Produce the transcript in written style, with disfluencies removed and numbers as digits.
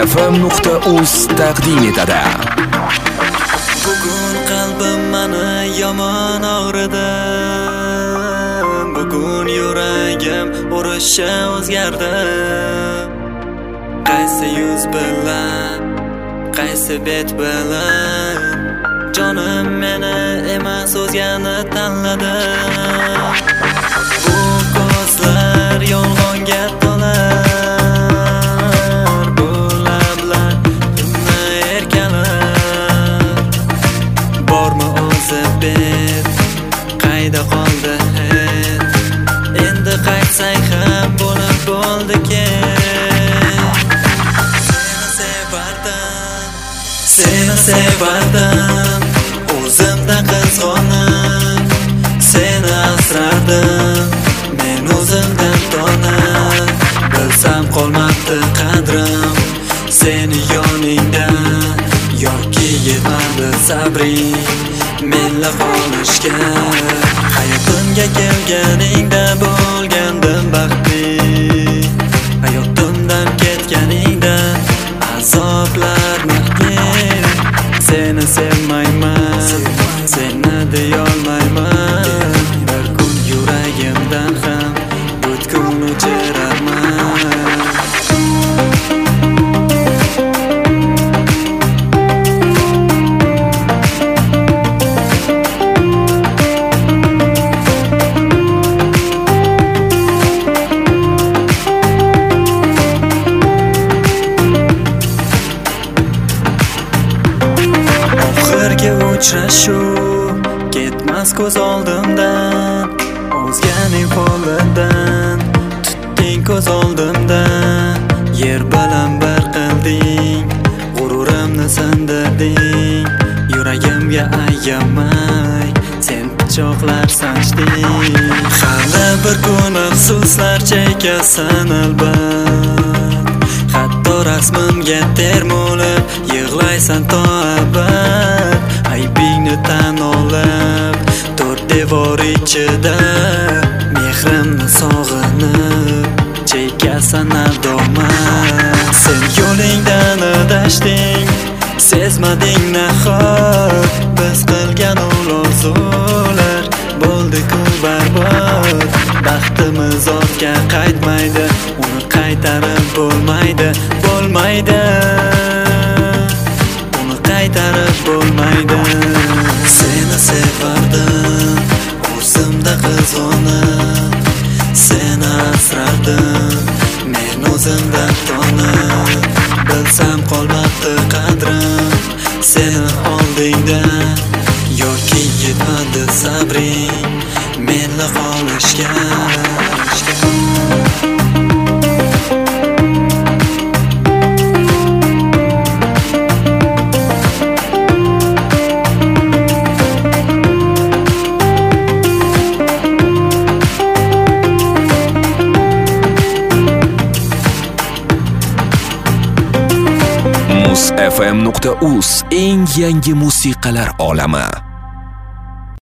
muzfm.uz taqdim etadi. Bugun qalbim mani yomon og'ridi. Bugun yuragim urushga o'zgardi. Qaysi yuz bilan, qaysi bet bilan jonim meni emas o'zgani tanladi. Bu ko'zlar yolg'onga to'lar, bu lablar kimni erkalar. Bormi o'zi bet, qayda qoldi hid? Endi qaytsak ham bo'lib bo'ldi-ki. Seni sevardim, o'zimda qizg'onib, seni asrardim, men o'zimdan tonib. Bilsam qolmabdi qadrim seni yoningda, yoki yetmadi sabring menla qolishga. Hayotimga kelganingda bo'lgandim baxtli, hayotimdan ketganingda azoblar maqli. Seni sevmayman, seni deyolmayman. Bir kun yuragimdan ham butkul o'chirarman. Uchrashuv ketmas ko'z oldimdan, o'zganing qo'lidan tutding ko'z oldimdan. Yer bilan bir qilding, g'ururimni sindirding. Yuragimga ayamay sen pichoqlar sanchding. Hali bir kun afsuslar chekasan albat, hatto rasmimga termulib yig'laysan to abad. Aybingni tan olib to'rt devor ichida mehrimni sog'inib chekasan nadomat. Sen yo'lingdan adashding, sezmading nahot. Biz qilgan orzular bo'ldi-ku barbod. Baxtimiz ortga qaytmaydi, uni qaytarib bo'lmaydi, bo'lmaydi. Qaytarib bo'lmaydi. Seni sevardim, o'zimda qizg'onib, seni asrardim, men o'zimdan tonib. Bilsam qolmabdi qadrim seni oldingda, yoki yetmadi sabring menla qolishga. muzfm.uz eng yangi musiqalar olami.